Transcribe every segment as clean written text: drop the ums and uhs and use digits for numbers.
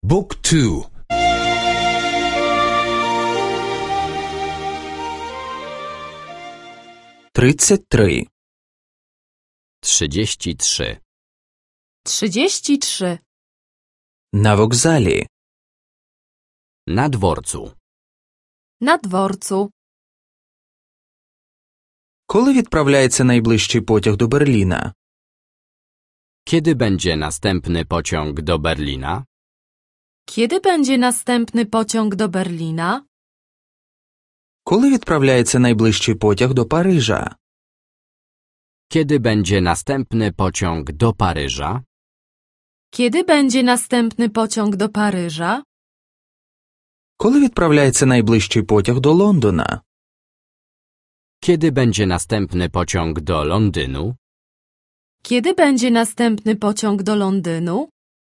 Book 2. 33. 33. 33. На вокзалі. Na dworcu. Na dworcu. Коли відправляється найближчий потяг до Берліна? Kiedy będzie następny pociąg do Berlina? Kiedy będzie następny pociąg do Berlina? Коли відправляється найближчий потяг до Парижа? Kiedy będzie następny pociąg do Paryża? Kiedy będzie następny pociąg do Paryża? Коли відправляється найближчий потяг до Лондона? Kiedy będzie następny pociąg do Londynu? Kiedy będzie następny pociąg do Londynu?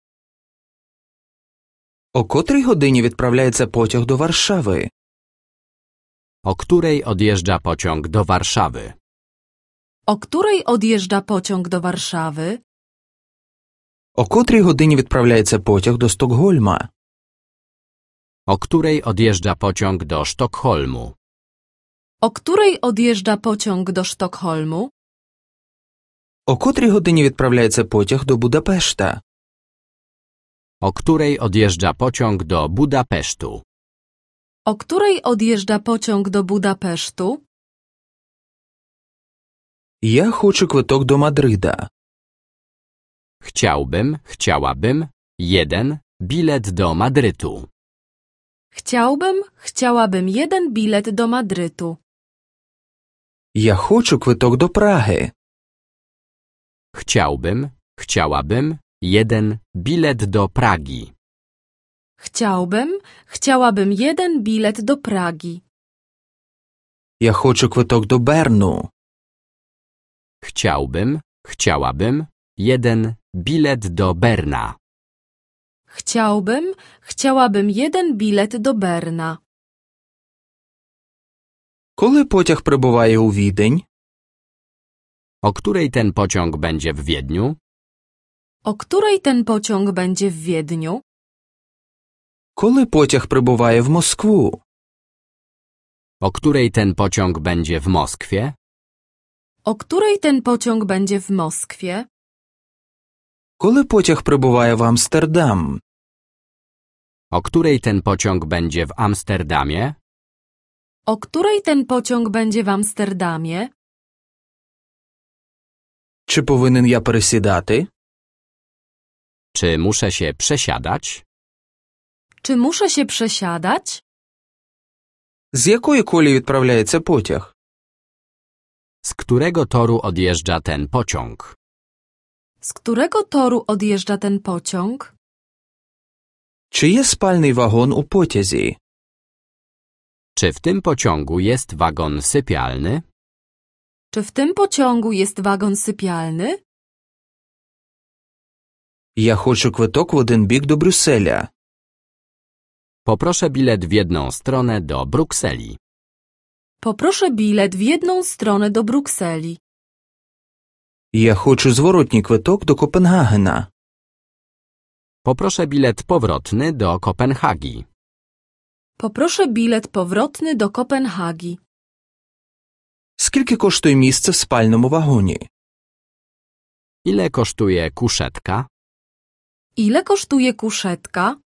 О котрій годині відправляється потяг до Варшави? O której odjeżdża pociąg do Warszawy? O której odjeżdża pociąg do Warszawy? О котрій годині відправляється потяг до Стокгольма? O której odjeżdża pociąg do Sztokholmu? O której odjeżdża pociąg do Sztokholmu? О котрій годині відправляється потяг до Будапешта? O której odjeżdża pociąg do Budapesztu? O której odjeżdża pociąg do Budapesztu? Я хочу квиток до Мадрида. Chciałabym, 1 bilet do Madrytu. Chciałabym jeden bilet do Madrytu. Я хочу квиток до Праги. Chciałabym, 1 bilet do Pragi. Chciałabym jeden bilet do Pragi. Я хочу квиток до Берну. Chciałabym, 1 bilet do Berna. Chciałabym jeden bilet do Berna. Коли потяг прибуває у Відень? O której ten pociąg będzie w Wiedniu? O której ten pociąg będzie w Wiedniu? Коли потяг прибуває в Москву? O której ten pociąg będzie w Moskwie? O której ten pociąg będzie w Moskwie? Коли потяг прибуває в Амстердам? O której ten pociąg będzie w Amsterdamie? O której ten pociąg będzie w Amsterdamie? Чи повинен я пересідати? Czy muszę się przesiadać? Czy muszę się przesiadać? З якої колії відправляється потяг? Z którego toru odjeżdża ten pociąg? Z którego toru odjeżdża ten pociąg? Чи є спальний вагон у потязі? Czy w tym pociągu jest wagon sypialny? Czy w tym pociągu jest wagon sypialny? Я хочу квиток в один бік до Брюсселя. Poproszę bilet w jedną stronę do Brukseli. Poproszę bilet w jedną stronę do Brukseli. Я хочу зворотній квиток до Копенгагена. Poproszę bilet powrotny do Kopenhagi. Poproszę bilet powrotny do Kopenhagi. Скільки коштує місце в спальному вагоні? Ile kosztuje kuszetka? Ile kosztuje kuszetka?